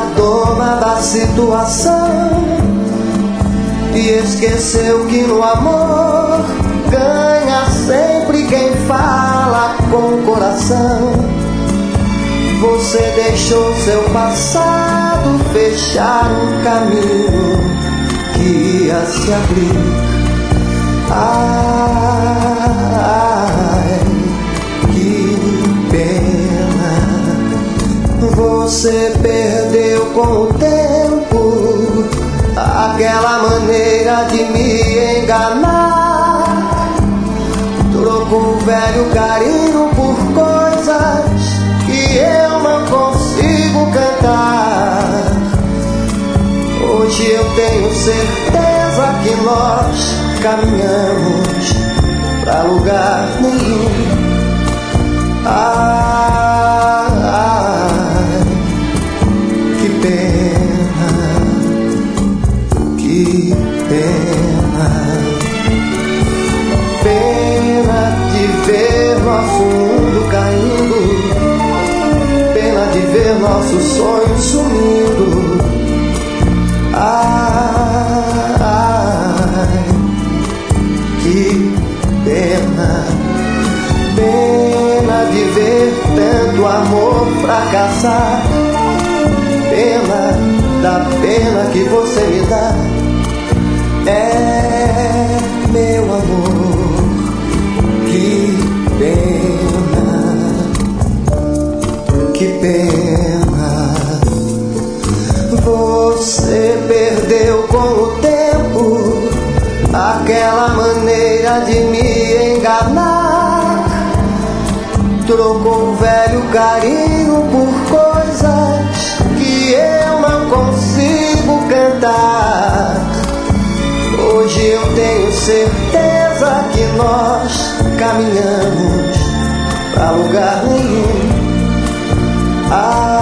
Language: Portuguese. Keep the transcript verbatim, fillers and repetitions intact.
dona da situação e esqueceu que no amor ganha sempre quem fala com o coração. Você deixou seu passado fechar um caminho que ia se abrir. Ai, que pena. Você perdeu com o tempo aquela maneira de me enganar. Trocou o velho carinho por coisas que eu não consigo cantar. Hoje eu tenho certeza que nós caminhamos pra lugar nenhum. Ai, que pena, que pena. Pena de ver nosso mundo caindo, pena de ver nossos sonhos sumindo. Ai, que pena, pena de ver tanto amor fracassar. Pena da pena que você me dá. É, meu amor, que pena, que pena. Você perdeu com o tempo aquela maneira de me enganar. Trocou o velho carinho por coisas que eu não consigo cantar. Hoje eu tenho certeza que nós caminhamos pra lugar nenhum. Ah,